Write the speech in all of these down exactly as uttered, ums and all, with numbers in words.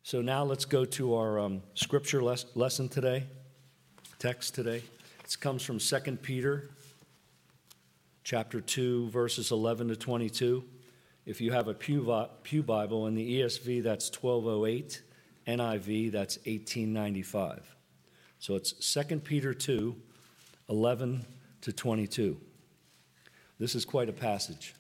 So now let's go to our um, scripture les- lesson today, text today. It comes from Second Peter chapter two, verses eleven to twenty-two. If you have a Pew, Pew Bible, in the E S V, that's twelve oh eight, N I V, that's eighteen ninety-five. So it's Second Peter two, eleven to twenty-two. This is quite a passage.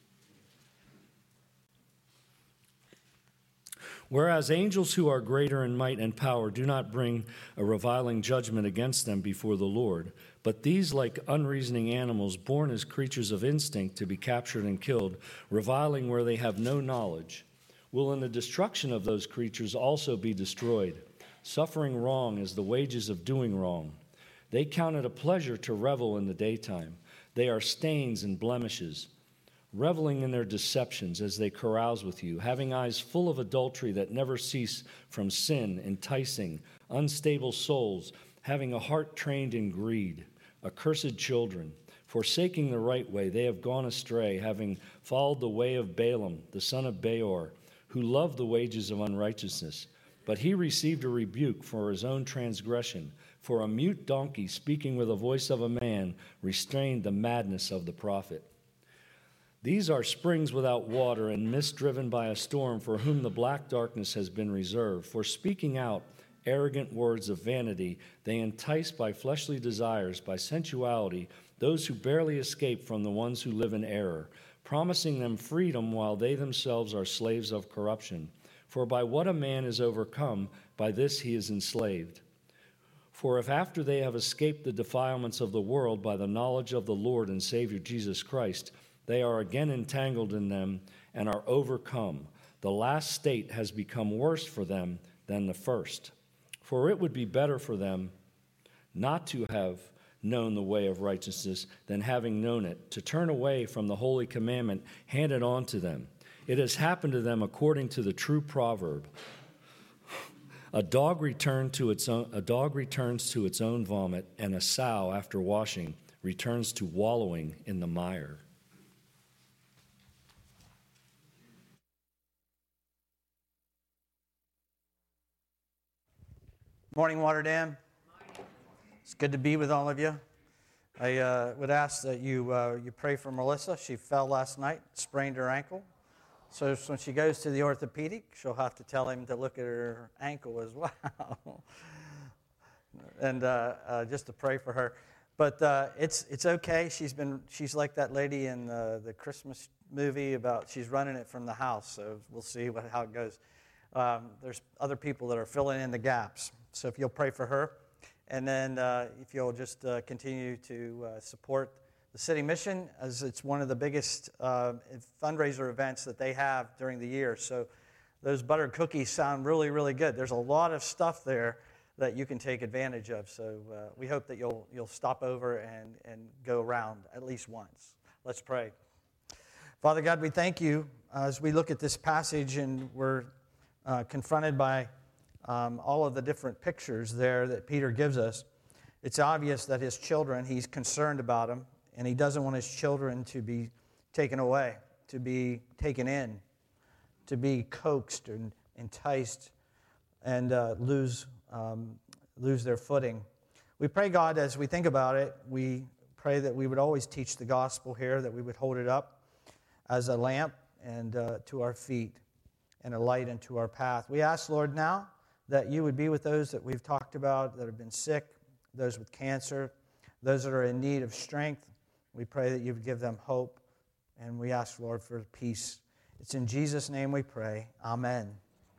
Whereas angels who are greater in might and power do not bring a reviling judgment against them before the Lord, but these, like unreasoning animals, born as creatures of instinct to be captured and killed, reviling where they have no knowledge, will in the destruction of those creatures also be destroyed. Suffering wrong is the wages of doing wrong. They count it a pleasure to revel in the daytime. They are stains and blemishes, reveling in their deceptions as they carouse with you, having eyes full of adultery that never cease from sin, enticing unstable souls, having a heart trained in greed, accursed children, forsaking the right way, they have gone astray, having followed the way of Balaam, the son of Beor, who loved the wages of unrighteousness. But he received a rebuke for his own transgression, for a mute donkey speaking with the voice of a man restrained the madness of the prophet. These are springs without water and mist driven by a storm, for whom the black darkness has been reserved. For speaking out arrogant words of vanity, they entice by fleshly desires, by sensuality, those who barely escape from the ones who live in error, promising them freedom while they themselves are slaves of corruption. For by what a man is overcome, by this he is enslaved. For if after they have escaped the defilements of the world by the knowledge of the Lord and Savior Jesus Christ, they are again entangled in them and are overcome, the last state has become worse for them than the first. For it would be better for them not to have known the way of righteousness than having known it, to turn away from the holy commandment handed on to them. It has happened to them according to the true proverb. A dog returned to its own, a dog returns to its own vomit, and a sow after washing returns to wallowing in the mire. Morning, Water Dam. It's good to be with all of you. I uh, would ask that you uh, you pray for Melissa. She fell last night, sprained her ankle. So when she goes to the orthopedic, she'll have to tell him to look at her ankle as well, and uh, uh, just to pray for her. But uh, it's it's okay. She's been she's like that lady in the, the Christmas movie about she's running it from the house. So we'll see what, how it goes. Um, there's other people that are filling in the gaps. So if you'll pray for her, and then uh, if you'll just uh, continue to uh, support the City Mission, as it's one of the biggest uh, fundraiser events that they have during the year. So those buttered cookies sound really, really good. There's a lot of stuff there that you can take advantage of. So uh, we hope that you'll you'll stop over and, and go around at least once. Let's pray. Father God, we thank you uh, as we look at this passage and we're uh, confronted by Um, all of the different pictures there that Peter gives us. It's obvious that his children, he's concerned about them, and he doesn't want his children to be taken away, to be taken in, to be coaxed and enticed and uh, lose um, lose their footing. We pray, God, as we think about it, we pray that we would always teach the gospel here, that we would hold it up as a lamp and uh, to our feet and a light into our path. We ask, Lord, now that you would be with those that we've talked about that have been sick, those with cancer, those that are in need of strength. We pray that you would give them hope, and we ask, Lord, for peace. It's in Jesus' name we pray. Amen.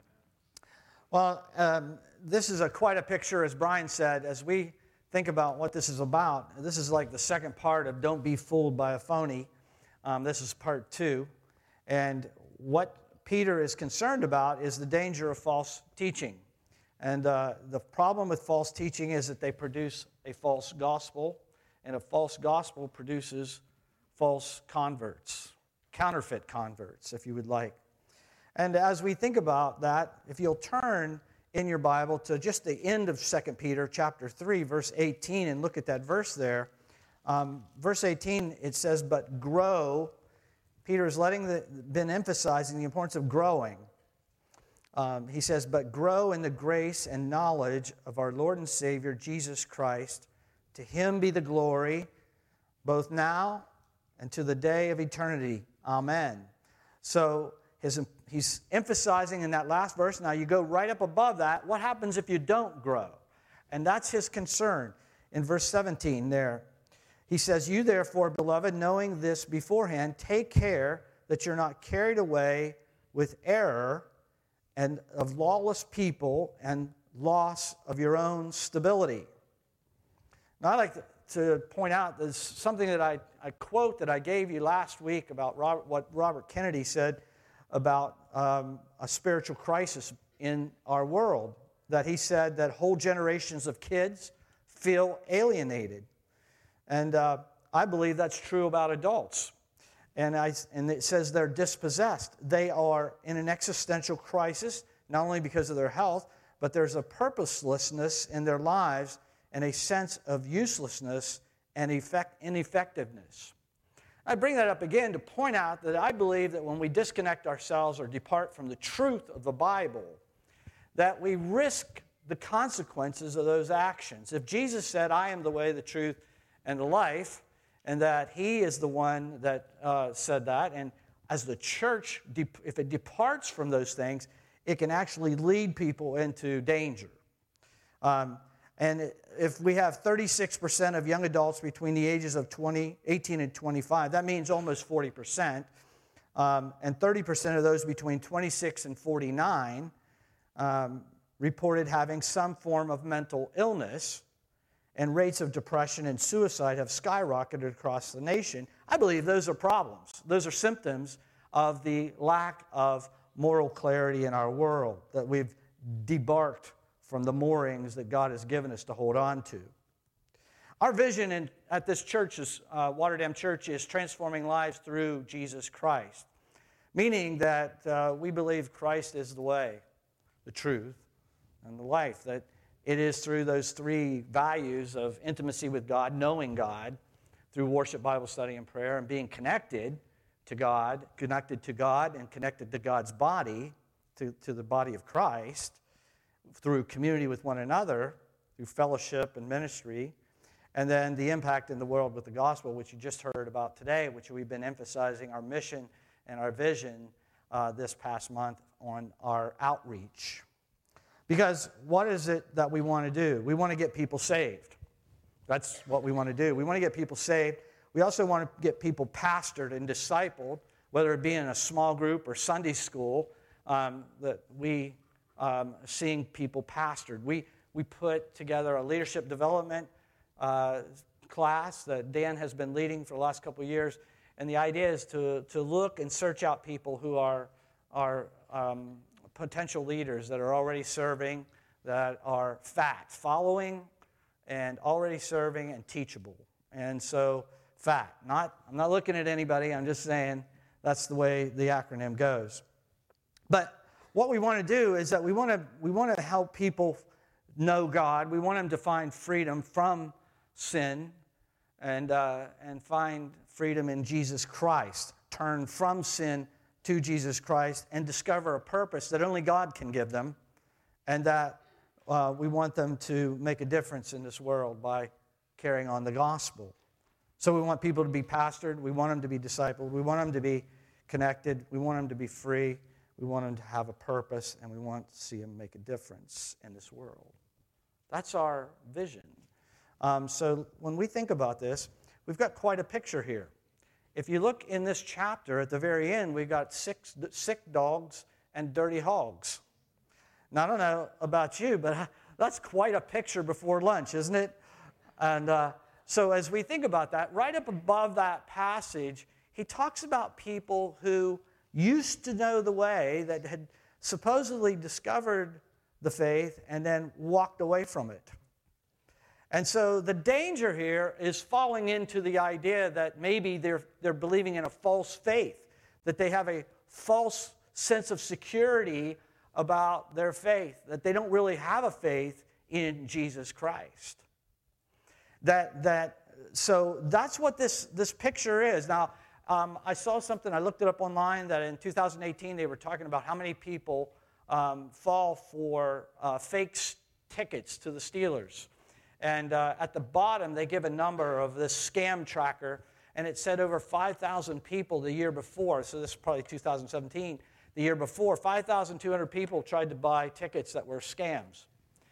Well, um, this is a quite a picture, as Brian said, as we think about what this is about. This is like the second part of Don't Be Fooled by a Phony. Um, this is part two. And what Peter is concerned about is the danger of false teaching. And uh, the problem with false teaching is that they produce a false gospel, and a false gospel produces false converts, counterfeit converts, if you would like. And as we think about that, if you'll turn in your Bible to just the end of Second Peter chapter three, verse eighteen, and look at that verse there. Um, verse eighteen, it says, but grow. Peter has letting the, been emphasizing the importance of growing. Um, he says, but grow in the grace and knowledge of our Lord and Savior, Jesus Christ. To him be the glory, both now and to the day of eternity. Amen. So his, he's emphasizing in that last verse. Now you go right up above that. What happens if you don't grow? And that's his concern. In verse seventeen there, he says, you therefore, beloved, knowing this beforehand, take care that you're not carried away with error and of lawless people and loss of your own stability. Now, I'd like to point out there's something that I, I quote that I gave you last week about Robert, what Robert Kennedy said about um, a spiritual crisis in our world, that he said that whole generations of kids feel alienated. And uh, I believe that's true about adults. And, I, and it says they're dispossessed. They are in an existential crisis, not only because of their health, but there's a purposelessness in their lives and a sense of uselessness and effect, ineffectiveness. I bring that up again to point out that I believe that when we disconnect ourselves or depart from the truth of the Bible, that we risk the consequences of those actions. If Jesus said, I am the way, the truth, and the life, and that he is the one that uh, said that, and as the church, if it departs from those things, it can actually lead people into danger. Um, and if we have thirty-six percent of young adults between the ages of twenty, eighteen and twenty-five, that means almost forty percent, um, and thirty percent of those between twenty-six and forty-nine um, reported having some form of mental illness, and rates of depression and suicide have skyrocketed across the nation. I believe those are problems. Those are symptoms of the lack of moral clarity in our world, that we've debarked from the moorings that God has given us to hold on to. Our vision in, at this church, is, uh, Waterdam Church, is transforming lives through Jesus Christ, meaning that uh, we believe Christ is the way, the truth, and the life, that it is through those three values of intimacy with God, knowing God, through worship, Bible study, and prayer, and being connected to God, connected to God, and connected to God's body, to, to the body of Christ, through community with one another, through fellowship and ministry, and then the impact in the world with the gospel, which you just heard about today, which we've been emphasizing our mission and our vision uh, this past month on our outreach. Because what is it that we want to do? We want to get people saved. That's what we want to do. We want to get people saved. We also want to get people pastored and discipled, whether it be in a small group or Sunday school, um, that we um, seeing people pastored. We, we put together a leadership development uh, class that Dan has been leading for the last couple of years, and the idea is to, to look and search out people who are, are um, potential leaders that are already serving, that are fat, following, and already serving and teachable. And so, fat. Not, I'm not looking at anybody. I'm just saying that's the way the acronym goes. But what we want to do is that we want to we want to help people know God. We want them to find freedom from sin, and uh, and find freedom in Jesus Christ. Turn from sin to Jesus Christ and discover a purpose that only God can give them, and that uh, we want them to make a difference in this world by carrying on the gospel. So we want people to be pastored. We want them to be discipled. We want them to be connected. We want them to be free. We want them to have a purpose, and we want to see them make a difference in this world. That's our vision. Um, so when we think about this, we've got quite a picture here. If you look in this chapter, at the very end, we've got six, sick dogs and dirty hogs. Now, I don't know about you, but that's quite a picture before lunch, isn't it? And uh, so as we think about that, right up above that passage, he talks about people who used to know the way, that had supposedly discovered the faith and then walked away from it. And so the danger here is falling into the idea that maybe they're, they're believing in a false faith, that they have a false sense of security about their faith, that they don't really have a faith in Jesus Christ. That, that, so that's what this, this picture is. Now, um, I saw something, I looked it up online, that in two thousand eighteen they were talking about how many people um, fall for uh, fake s- tickets to the Steelers. And uh, at the bottom, they give a number of this scam tracker, and it said over five thousand people the year before, so this is probably two thousand seventeen, the year before, five thousand two hundred people tried to buy tickets that were scams.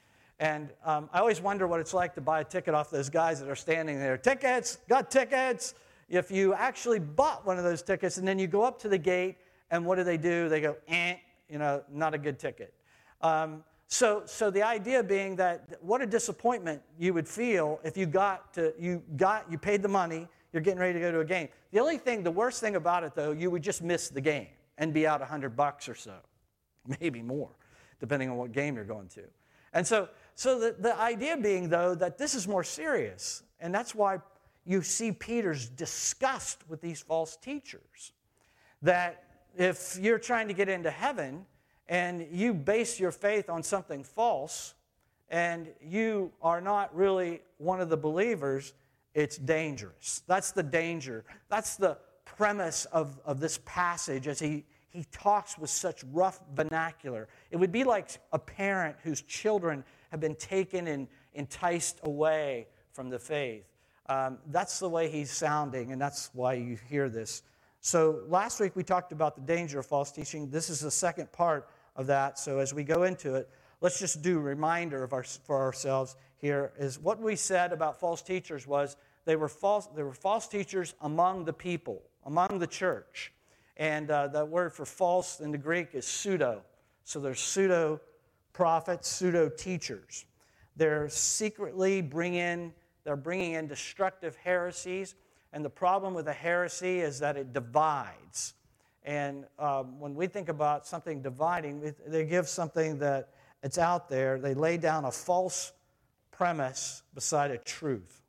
And um, I always wonder what it's like to buy a ticket off those guys that are standing there. Tickets, got tickets. If you actually bought one of those tickets and then you go up to the gate, and what do they do? They go, eh, you know, not a good ticket. Um, so, so the idea being that what a disappointment you would feel if you got to, you got, you paid the money, you're getting ready to go to a game. The only thing, the worst thing about it though, you would just miss the game and be out a hundred bucks or so, maybe more, depending on what game you're going to. And so, so the, the idea being, though, that this is more serious, and that's why you see Peter's disgust with these false teachers. That if you're trying to get into heaven and you base your faith on something false and you are not really one of the believers, it's dangerous. That's the danger. That's the premise of, of this passage as he He talks with such rough vernacular. It would be like a parent whose children have been taken and enticed away from the faith. Um, that's the way he's sounding, and that's why you hear this. So last week we talked about the danger of false teaching. This is the second part of that. So as we go into it, let's just do a reminder of our, for ourselves here. Is what we said about false teachers was they were false. They were false teachers among the people, among the church. And uh, the word for false in the Greek is pseudo. So there's pseudo prophets, pseudo teachers. They're secretly bringing, they're bringing in destructive heresies. And the problem with a heresy is that it divides. And um, when we think about something dividing, they give something that it's out there. They lay down a false premise beside a truth.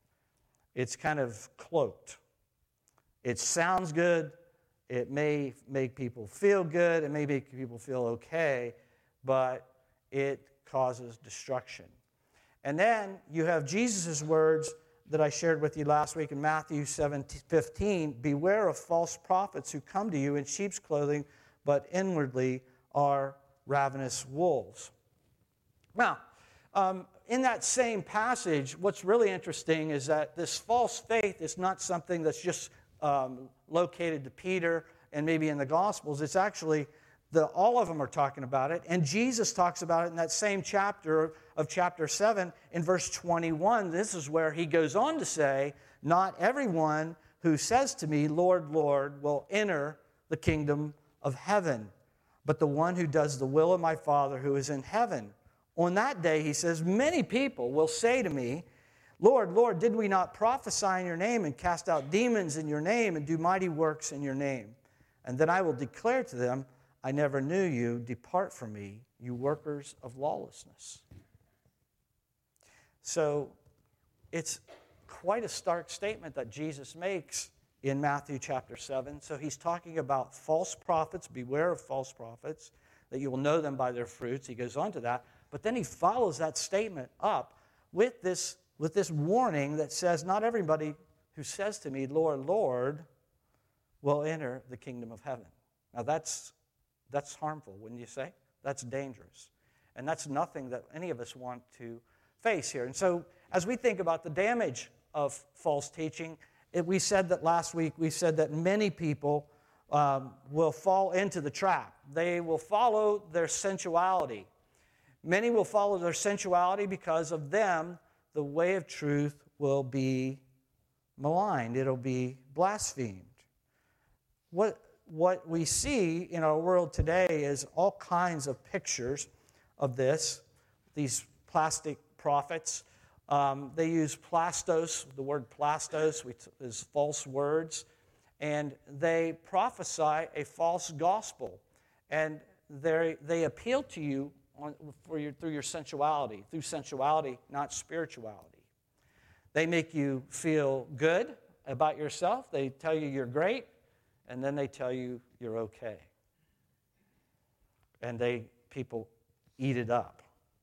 It's kind of cloaked. It sounds good. It may make people feel good, it may make people feel okay, but it causes destruction. And then you have Jesus' words that I shared with you last week in Matthew seven fifteen, beware of false prophets who come to you in sheep's clothing, but inwardly are ravenous wolves. Now, um, in that same passage, what's really interesting is that this false faith is not something that's just Um, located to Peter and maybe in the Gospels. It's actually, the, all of them are talking about it. And Jesus talks about it in that same chapter of chapter seven in verse twenty-one. This is where he goes on to say, not everyone who says to me, Lord, Lord, will enter the kingdom of heaven, but the one who does the will of my Father who is in heaven. On that day, he says, many people will say to me, Lord, Lord, did we not prophesy in your name and cast out demons in your name and do mighty works in your name? And then I will declare to them, I never knew you. Depart from me, you workers of lawlessness. So it's quite a stark statement that Jesus makes in Matthew chapter seven. So he's talking about false prophets. Beware of false prophets, that you will know them by their fruits. He goes on to that. But then he follows that statement up with this with this warning that says, not everybody who says to me, Lord, Lord, will enter the kingdom of heaven. Now that's, that's harmful, wouldn't you say? That's dangerous. And that's nothing that any of us want to face here. And so as we think about the damage of false teaching, it, we said that last week, we said that many people um, will fall into the trap. They will follow their sensuality. Many will follow their sensuality because of them. The way of truth will be maligned. It'll be blasphemed. What, what we see in our world today is all kinds of pictures of this. These plastic prophets, um, they use plastos, the word plastos, which is false words, and they prophesy a false gospel. And they they appeal to you On, for your, through your sensuality, through sensuality, not spirituality. They make you feel good about yourself. They tell you you're great, and then they tell you you're okay. And they people eat it up.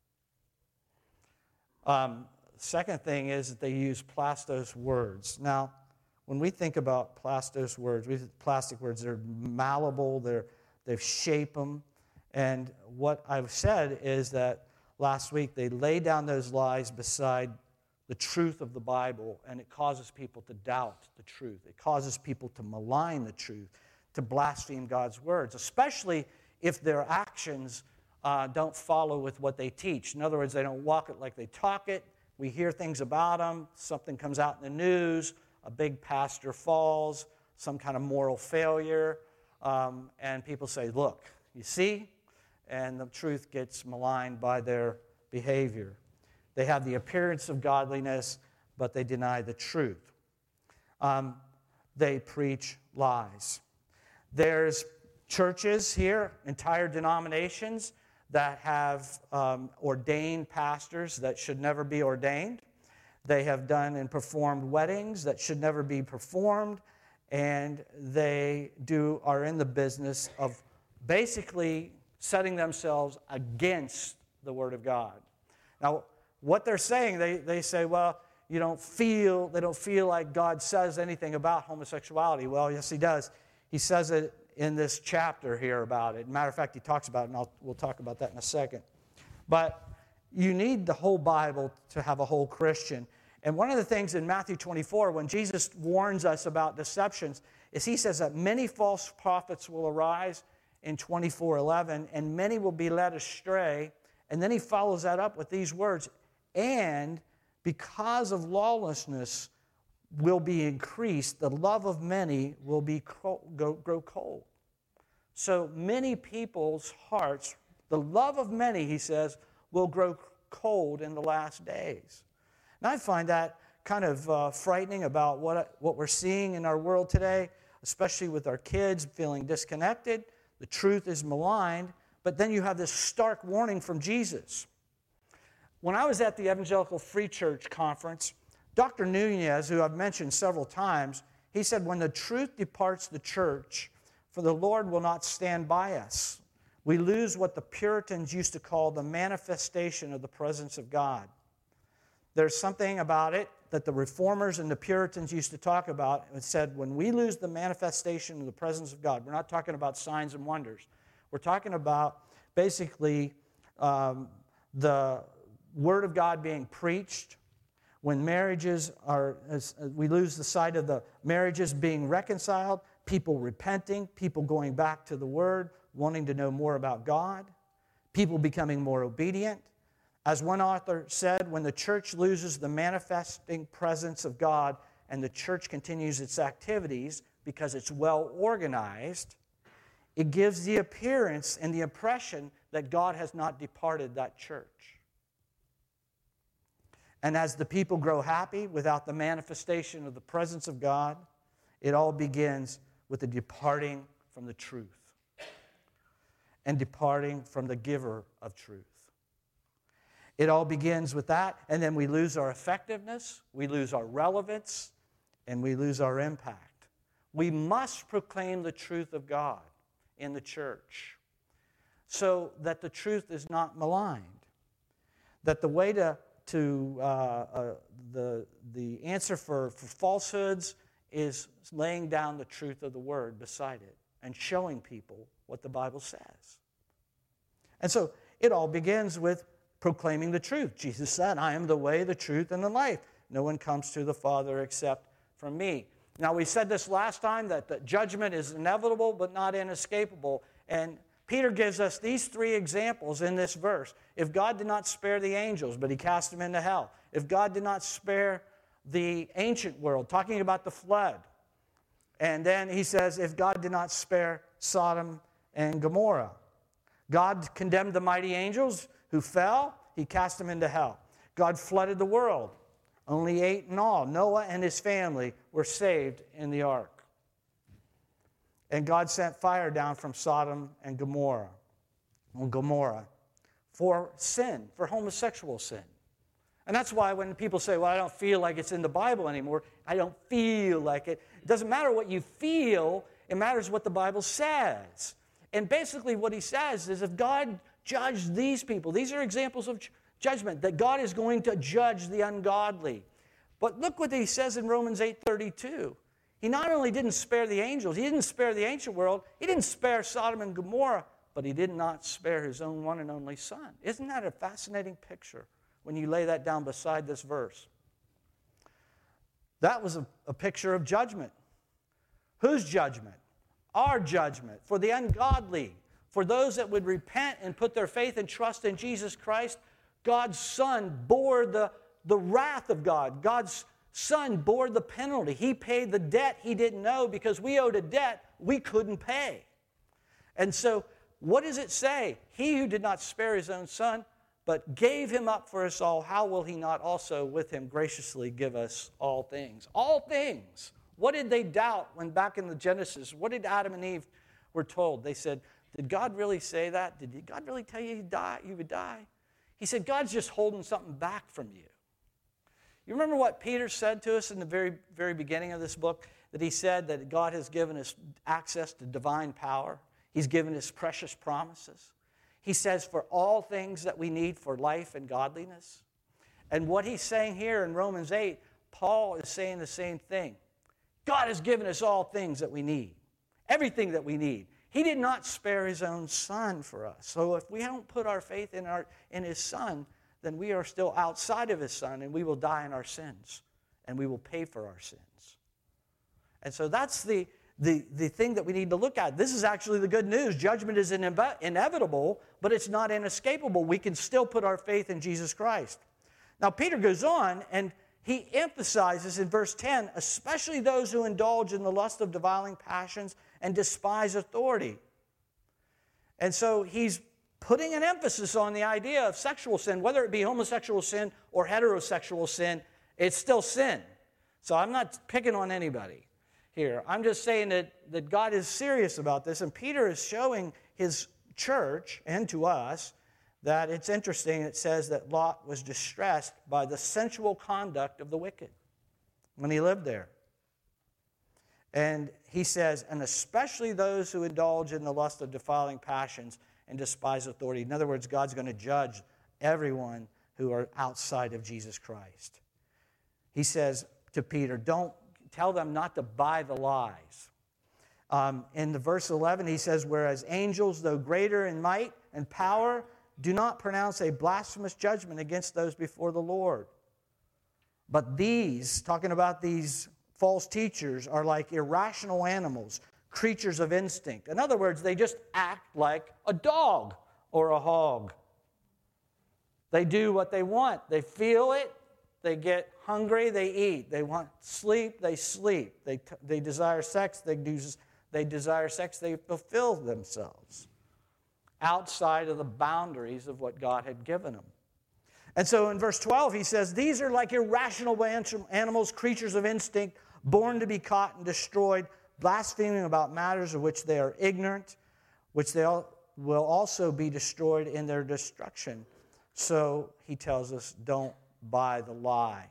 Um, second thing is that they use plastos words. Now, when we think about plastos words, we plastic words, they're malleable, they're they shape them. And what I've said is that last week they lay down those lies beside the truth of the Bible, and it causes people to doubt the truth. It causes people to malign the truth, to blaspheme God's words, especially if their actions uh, don't follow with what they teach. In other words, they don't walk it like they talk it. We hear things about them. Something comes out in the news. A big pastor falls, some kind of moral failure, um, and people say, look, you see? And the truth gets maligned by their behavior. They have the appearance of godliness, but they deny the truth. Um, they preach lies. There's churches here, entire denominations, that have um, ordained pastors that should never be ordained. They have done and performed weddings that should never be performed, and they do are in the business of basically setting themselves against the Word of God. Now, what they're saying, they, they say, well, you don't feel, they don't feel like God says anything about homosexuality. Well, yes, he does. He says it in this chapter here about it. Matter of fact, he talks about it, and I'll, we'll talk about that in a second. But you need the whole Bible to have a whole Christian. And one of the things in Matthew twenty-four, when Jesus warns us about deceptions, is he says that many false prophets will arise in twenty-four eleven, and many will be led astray. And then he follows that up with these words, and because of lawlessness will be increased, the love of many will be go, grow cold. So many people's hearts, the love of many, he says, will grow cold in the last days. And I find that kind of uh, frightening about what, what we're seeing in our world today, especially with our kids feeling disconnected. The truth is maligned, but then you have this stark warning from Jesus. When I was at the Evangelical Free Church Conference, Doctor Nunez, who I've mentioned several times, he said, when the truth departs the church, for the Lord will not stand by us. We lose what the Puritans used to call the manifestation of the presence of God. There's something about it that the Reformers and the Puritans used to talk about and said, when we lose the manifestation of the presence of God, we're not talking about signs and wonders. We're talking about basically um, the Word of God being preached. When marriages are, as we lose the sight of the marriages being reconciled, people repenting, people going back to the Word, wanting to know more about God, people becoming more obedient. As one author said, when the church loses the manifesting presence of God and the church continues its activities because it's well organized, it gives the appearance and the impression that God has not departed that church. And as the people grow happy without the manifestation of the presence of God, it all begins with the departing from the truth and departing from the giver of truth. It all begins with that, and then we lose our effectiveness, we lose our relevance, and we lose our impact. We must proclaim the truth of God in the church so that the truth is not maligned, that the way to to uh, uh, the, the answer for, for falsehoods is laying down the truth of the Word beside it and showing people what the Bible says. And so it all begins with proclaiming the truth. Jesus said, I am the way, the truth, and the life. No one comes to the Father except from me. Now, we said this last time, that the judgment is inevitable but not inescapable. And Peter gives us these three examples in this verse. If God did not spare the angels, but he cast them into hell. If God did not spare the ancient world, talking about the flood. And then he says, if God did not spare Sodom and Gomorrah. God condemned the mighty angels who fell. He cast them into hell. God flooded the world. Only eight in all. Noah and his family were saved in the ark. And God sent fire down from Sodom and Gomorrah, well, Gomorrah for sin, for homosexual sin. And that's why when people say, well, I don't feel like it's in the Bible anymore, I don't feel like it. It doesn't matter what you feel, it matters what the Bible says. And basically what he says is if God judged these people, these are examples of judgment, that God is going to judge the ungodly. But look what he says in Romans eight thirty-two. He not only didn't spare the angels, he didn't spare the ancient world, he didn't spare Sodom and Gomorrah but he did not spare his own one and only Son. Isn't that a fascinating picture when you lay that down beside this verse? That was a, a picture of judgment. Whose judgment? Our judgment. For the ungodly, for those that would repent and put their faith and trust in Jesus Christ, God's Son bore the, the wrath of God. God's Son bore the penalty. He paid the debt he didn't know because we owed a debt we couldn't pay. And so, what does it say? He who did not spare his own Son, but gave him up for us all, how will he not also with him graciously give us all things? All things. What did they doubt when back in the Genesis, what did Adam and Eve were told? They said, did God really say that? Did God really tell you you'd die, you would die? He said, God's just holding something back from you. You remember what Peter said to us in the very, very beginning of this book? That he said that God has given us access to divine power. He's given us precious promises. He says for all things that we need for life and godliness. And what he's saying here in Romans eight, Paul is saying the same thing. God has given us all things that we need. Everything that we need. He did not spare his own Son for us. So if we don't put our faith in, our, in his Son, then we are still outside of his Son, and we will die in our sins, and we will pay for our sins. And so that's the, the, the thing that we need to look at. This is actually the good news. Judgment is ine- inevitable, but it's not inescapable. We can still put our faith in Jesus Christ. Now, Peter goes on, and he emphasizes in verse ten, especially those who indulge in the lust of defiling passions and despise authority. And so he's putting an emphasis on the idea of sexual sin, whether it be homosexual sin or heterosexual sin, it's still sin. So I'm not picking on anybody here. I'm just saying that, that God is serious about this, and Peter is showing his church and to us that it's interesting. It says that Lot was distressed by the sensual conduct of the wicked when he lived there. And he says, and especially those who indulge in the lust of defiling passions and despise authority. In other words, God's going to judge everyone who are outside of Jesus Christ. He says to Peter, don't tell them not to buy the lies. Um, in the verse eleven, he says, whereas angels, though greater in might and power, do not pronounce a blasphemous judgment against those before the Lord. But these, talking about these false teachers, are like irrational animals, creatures of instinct. In other words, they just act like a dog or a hog. They do what they want. They feel it. They get hungry, they eat. They want sleep, they sleep. They, they desire sex, they, do, they desire sex, they fulfill themselves outside of the boundaries of what God had given them. And so in verse twelve, he says, these are like irrational animals, creatures of instinct, born to be caught and destroyed, blaspheming about matters of which they are ignorant, which they will also be destroyed in their destruction. So he tells us, don't buy the lie.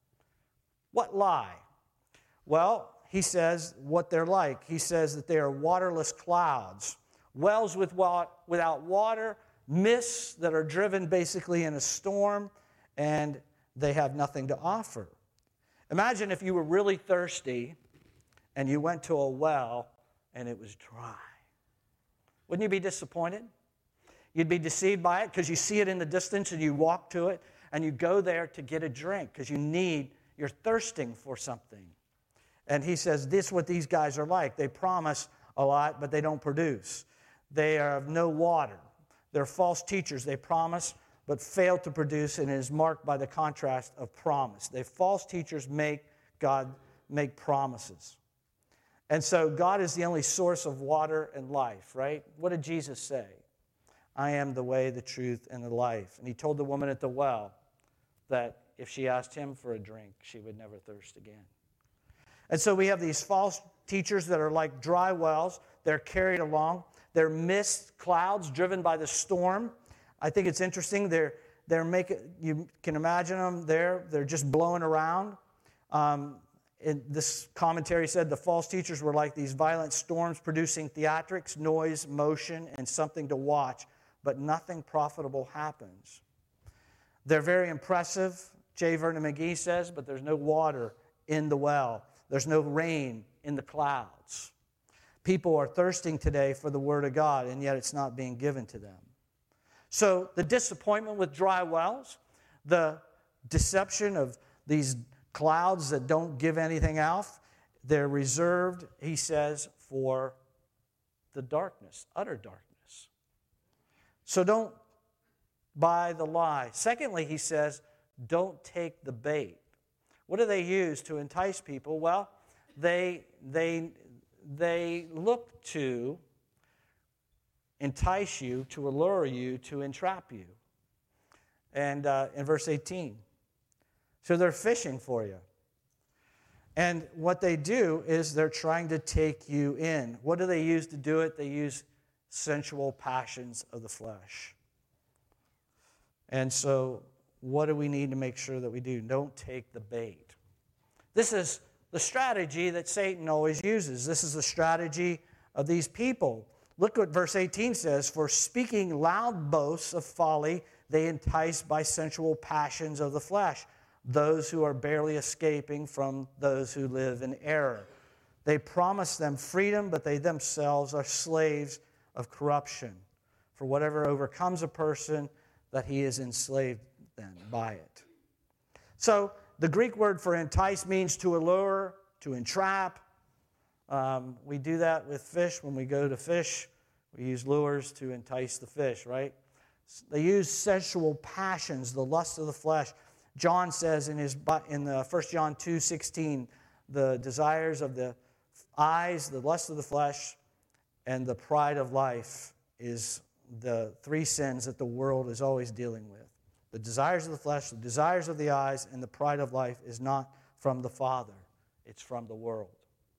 What lie? Well, he says what they're like. He says that they are waterless clouds, wells with wa- without water, mists that are driven basically in a storm, and they have nothing to offer. Imagine if you were really thirsty and you went to a well and it was dry. Wouldn't you be disappointed? You'd be deceived by it because you see it in the distance and you walk to it and you go there to get a drink because you need, you're thirsting for something. And he says, this is what these guys are like. They promise a lot, but they don't produce. They have no water. They're false teachers. They promise, but fail to produce, and it is marked by the contrast of promise. They false teachers make God make promises. And so God is the only source of water and life, right? What did Jesus say? I am the way, the truth, and the life. And he told the woman at the well that if she asked him for a drink, she would never thirst again. And so we have these false teachers that are like dry wells. They're carried along. They're mist clouds driven by the storm. I think it's interesting. They're they're making, you can imagine them there. They're just blowing around. Um, it, this commentary said the false teachers were like these violent storms producing theatrics, noise, motion, and something to watch, but nothing profitable happens. They're very impressive, J. Vernon McGee says, but there's no water in the well. There's no rain in the clouds. People are thirsting today for the Word of God, and yet it's not being given to them. So the disappointment with dry wells, the deception of these clouds that don't give anything out, they're reserved, he says, for the darkness, utter darkness. So don't buy the lie. Secondly, he says, don't take the bait. What do they use to entice people? Well, they they they look to entice you, to allure you, to entrap you. And uh, in verse eighteen, so they're fishing for you. And what they do is they're trying to take you in. What do they use to do it? They use sensual passions of the flesh. And so what do we need to make sure that we do? Don't take the bait. This is the strategy that Satan always uses. This is the strategy of these people. Look what verse eighteen says. For speaking loud boasts of folly, they entice by sensual passions of the flesh those who are barely escaping from those who live in error. They promise them freedom, but they themselves are slaves of corruption. For whatever overcomes a person, that he is enslaved then by it. So the Greek word for entice means to allure, to entrap. Um, we do that with fish. When we go to fish, we use lures to entice the fish, right? They use sensual passions, the lust of the flesh. John says in his in the First John two sixteen, the desires of the eyes, the lust of the flesh, and the pride of life is the three sins that the world is always dealing with. The desires of the flesh, the desires of the eyes, and the pride of life is not from the Father. It's from the world.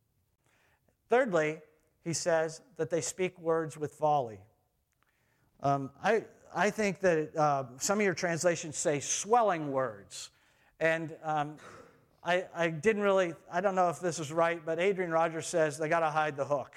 Thirdly, he says that they speak words with folly. Um, I, I think that uh, some of your translations say swelling words. And um, I, I didn't really, I don't know if this is right, but Adrian Rogers says they got to hide the hook.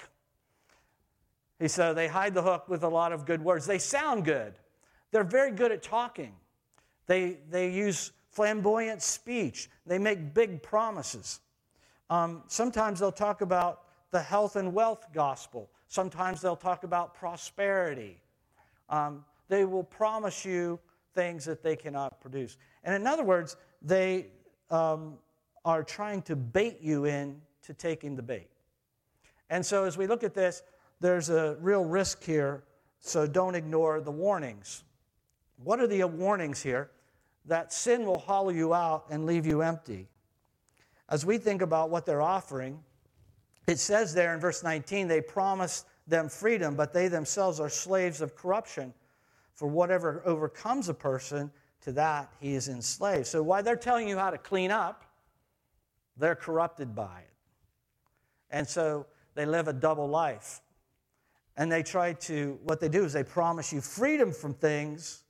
He said they hide the hook with a lot of good words. They sound good. They're very good at talking. They, they use flamboyant speech. They make big promises. Um, sometimes they'll talk about the health and wealth gospel. Sometimes they'll talk about prosperity. Um, they will promise you things that they cannot produce. And in other words, they um, are trying to bait you in to taking the bait. And so as we look at this, there's a real risk here, so don't ignore the warnings. What are the warnings here? That sin will hollow you out and leave you empty. As we think about what they're offering, it says there in verse nineteen, they promise them freedom, but they themselves are slaves of corruption. For whatever overcomes a person, to that he is enslaved. So while they're telling you how to clean up, they're corrupted by it. And so they live a double life. And they try to, what they do is they promise you freedom from things,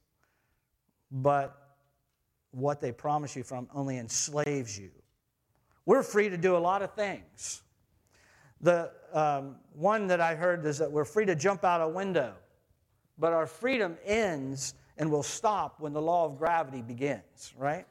but what they promise you from only enslaves you. We're free to do a lot of things. The um, one that I heard is that we're free to jump out a window, but our freedom ends and will stop when the law of gravity begins, right?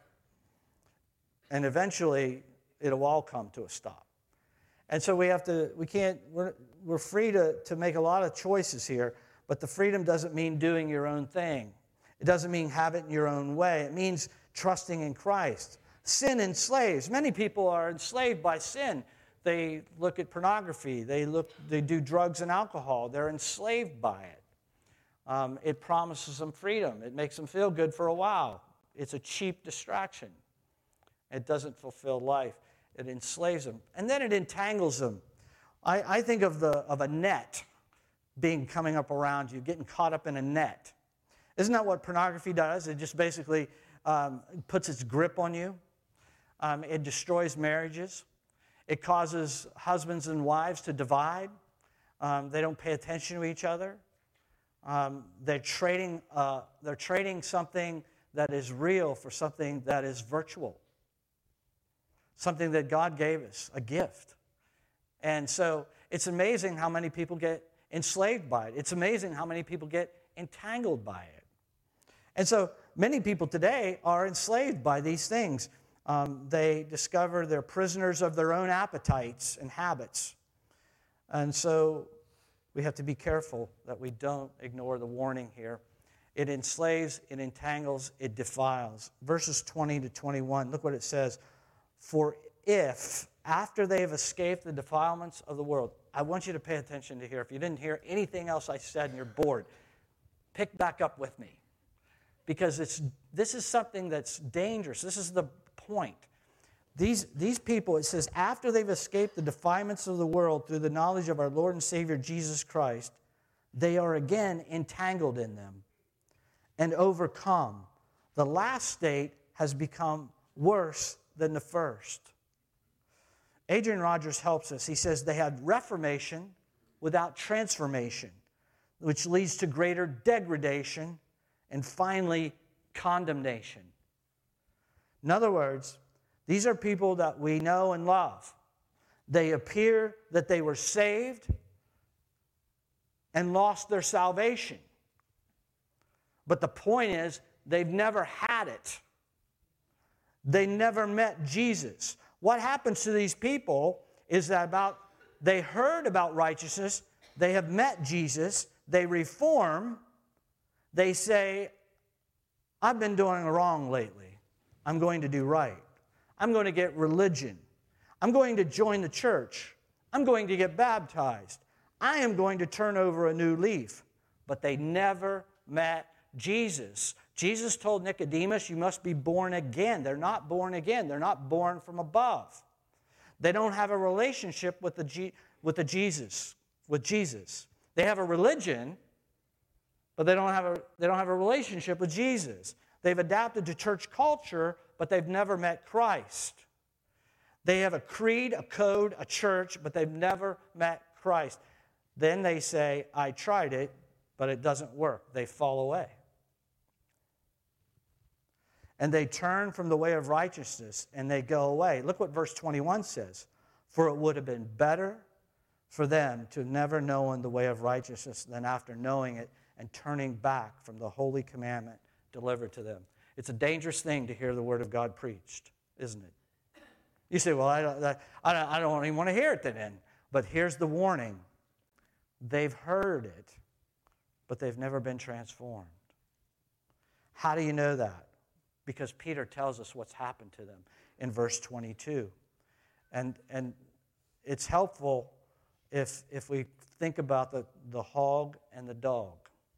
And eventually, it'll all come to a stop. And so we have to, we can't, we're, we're free to, to make a lot of choices here, but the freedom doesn't mean doing your own thing. It doesn't mean have it in your own way. It means trusting in Christ. Sin enslaves. Many people are enslaved by sin. They look at pornography. They look. They do drugs and alcohol. They're enslaved by it. Um, it promises them freedom. It makes them feel good for a while. It's a cheap distraction. It doesn't fulfill life. It enslaves them. And then it entangles them. I, I think of the of a net being coming up around you, getting caught up in a net. Isn't that what pornography does? It just basically um, puts its grip on you. Um, it destroys marriages. It causes husbands and wives to divide. Um, they don't pay attention to each other. Um, they're trading. Uh, they're trading something that is real for something that is virtual. Something that God gave us, a gift. And so it's amazing how many people get enslaved by it. It's amazing how many people get entangled by it. And so many people today are enslaved by these things. Um, they discover they're prisoners of their own appetites and habits. And so we have to be careful that we don't ignore the warning here. It enslaves, it entangles, it defiles. Verses twenty to twenty-one, look what it says. For if, after they have escaped the defilements of the world, I want you to pay attention to here. If you didn't hear anything else I said and you're bored, pick back up with me. Because it's this is something that's dangerous. This is the point. These, these people, it says, after they've escaped the defilements of the world through the knowledge of our Lord and Savior Jesus Christ, they are again entangled in them and overcome. The last state has become worse than the first. Adrian Rogers helps us. He says they had reformation without transformation, which leads to greater degradation and finally condemnation. In other words, these are people that we know and love. They appear that they were saved and lost their salvation. But the point is, they've never had it. They never met Jesus. What happens to these people is that about they heard about righteousness, they have met Jesus, they reform, they say, I've been doing wrong lately. I'm going to do right. I'm going to get religion. I'm going to join the church. I'm going to get baptized. I am going to turn over a new leaf. But they never met Jesus. Jesus told Nicodemus, you must be born again. They're not born again. They're not born from above. They don't have a relationship with the, G- with the Jesus, with Jesus. They have a religion, but they don't have a, they don't have a relationship with Jesus. They've adapted to church culture, but they've never met Christ. They have a creed, a code, a church, but they've never met Christ. Then they say, I tried it, but it doesn't work. They fall away. And they turn from the way of righteousness, and they go away. Look what verse twenty-one says. For it would have been better for them to have never known the way of righteousness than after knowing it and turning back from the holy commandment delivered to them. It's a dangerous thing to hear the word of God preached, isn't it? You say, well, I don't, I don't, I don't even want to hear it then. But here's the warning. They've heard it, but they've never been transformed. How do you know that? Because Peter tells us what's happened to them in verse twenty-two. And, and it's helpful if, if we think about the, the hog and the dog.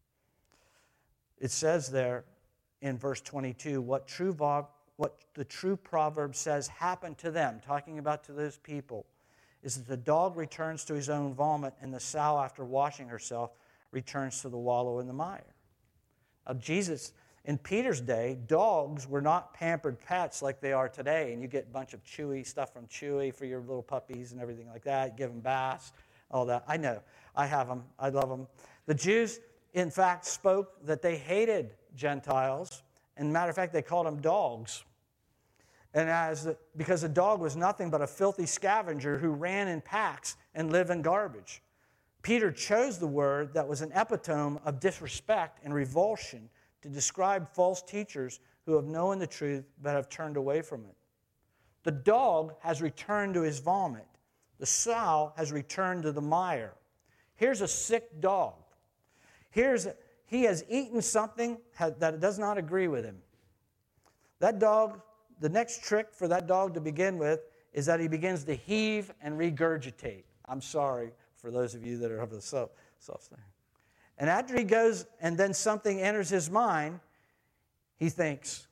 It says there in verse twenty-two, what true what the true proverb says happened to them, talking about to those people, is that the dog returns to his own vomit and the sow, after washing herself, returns to the wallow in the mire. Now, Jesus, in Peter's day, dogs were not pampered pets like they are today, and you get a bunch of Chewy stuff from Chewy for your little puppies and everything like that. You give them baths, all that. I know. I have them. I love them. The Jews, in fact, spoke that they hated Gentiles. And matter of fact, they called them dogs. And as the, because a dog was nothing but a filthy scavenger who ran in packs and lived in garbage. Peter chose the word that was an epitome of disrespect and revulsion to describe false teachers who have known the truth but have turned away from it. The dog has returned to his vomit. The sow has returned to the mire. Here's a sick dog. Here's a, he has eaten something that does not agree with him. That dog, the next trick for that dog to begin with is that he begins to heave and regurgitate. I'm sorry for those of you that are of the self thing. And after he goes and then something enters his mind, he thinks,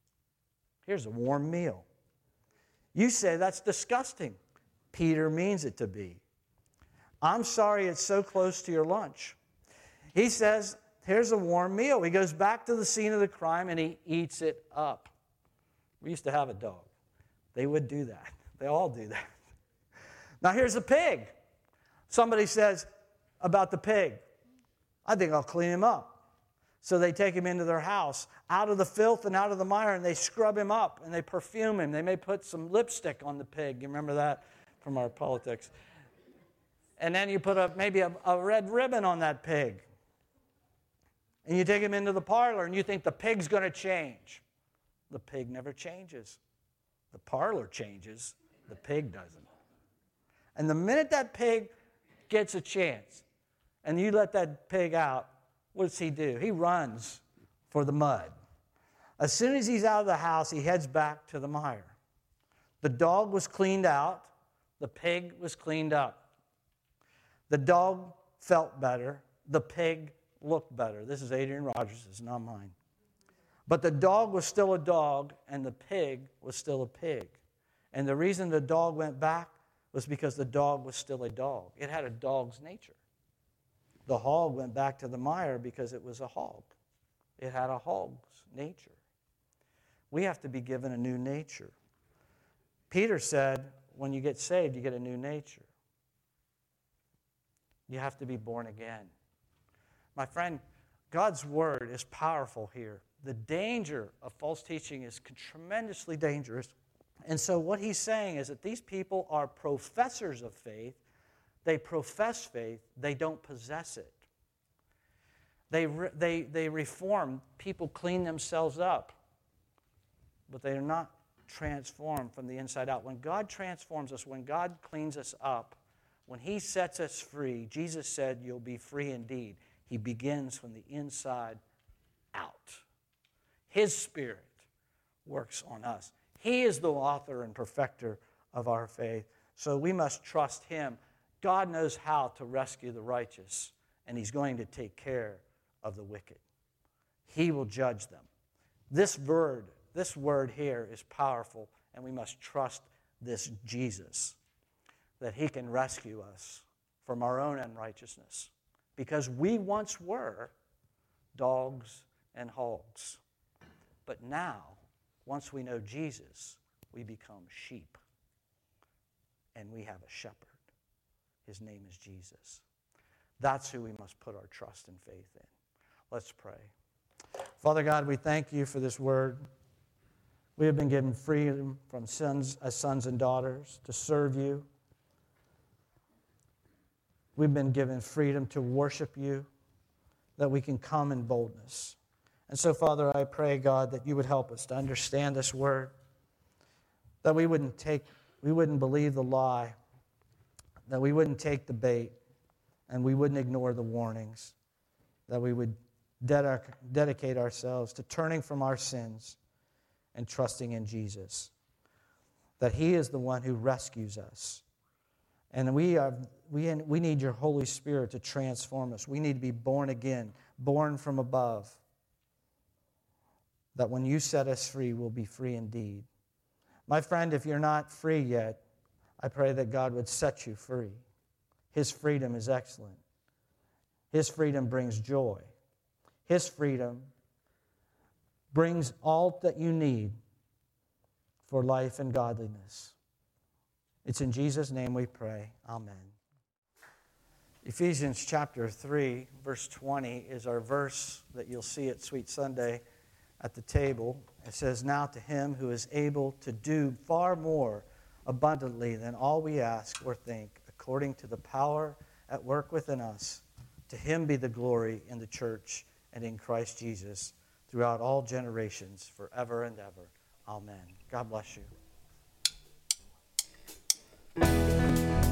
here's a warm meal. You say that's disgusting. Peter means it to be. I'm sorry it's so close to your lunch. He says, here's a warm meal. He goes back to the scene of the crime and he eats it up. We used to have a dog. They would do that. They all do that. Now here's a pig. Somebody says about the pig, I think I'll clean him up. So they take him into their house, out of the filth and out of the mire, and they scrub him up and they perfume him. They may put some lipstick on the pig. You remember that from our politics? And then you put a, maybe a, a red ribbon on that pig. And you take him into the parlor and you think the pig's going to change. The pig never changes. The parlor changes. The pig doesn't. And the minute that pig gets a chance and you let that pig out, what does he do? He runs for the mud. As soon as he's out of the house, he heads back to the mire. The dog was cleaned out. The pig was cleaned up. The dog felt better. The pig looked better. This is Adrian Rogers', it's not mine. But the dog was still a dog, and the pig was still a pig. And the reason the dog went back was because the dog was still a dog. It had a dog's nature. The hog went back to the mire because it was a hog. It had a hog's nature. We have to be given a new nature. Peter said, when you get saved, you get a new nature. You have to be born again. My friend, God's word is powerful here. The danger of false teaching is tremendously dangerous. And so what he's saying is that these people are professors of faith. They profess faith. They don't possess it. They, re- they, they reform. People clean themselves up. But they are not transformed from the inside out. When God transforms us, when God cleans us up, when he sets us free, Jesus said, you'll be free indeed. He begins from the inside out. His Spirit works on us. He is the author and perfecter of our faith. So we must trust him. God knows how to rescue the righteous, and he's going to take care of the wicked. He will judge them. This word, this word here is powerful, and we must trust this Jesus, that he can rescue us from our own unrighteousness. Because we once were dogs and hogs. But now, once we know Jesus, we become sheep. And we have a shepherd. His name is Jesus. That's who we must put our trust and faith in. Let's pray. Father God, we thank you for this word. We have been given freedom from sins as sons and daughters to serve you. We've been given freedom to worship you, that we can come in boldness. And so, Father, I pray, God, that you would help us to understand this word, that we wouldn't take, we wouldn't believe the lie, that we wouldn't take the bait, and we wouldn't ignore the warnings, that we would ded- dedicate ourselves to turning from our sins and trusting in Jesus, that he is the one who rescues us. And we are we we need your Holy Spirit to transform us. We need to be born again, born from above. That when you set us free, we'll be free indeed. My friend, if you're not free yet, I pray that God would set you free. His freedom is excellent. His freedom brings joy. His freedom brings all that you need for life and godliness. It's in Jesus' name we pray. Amen. Ephesians chapter three, verse twenty is our verse that you'll see at Sweet Sunday at the table. It says, now to him who is able to do far more abundantly than all we ask or think, according to the power at work within us, to him be the glory in the church and in Christ Jesus throughout all generations, forever and ever. Amen. God bless you.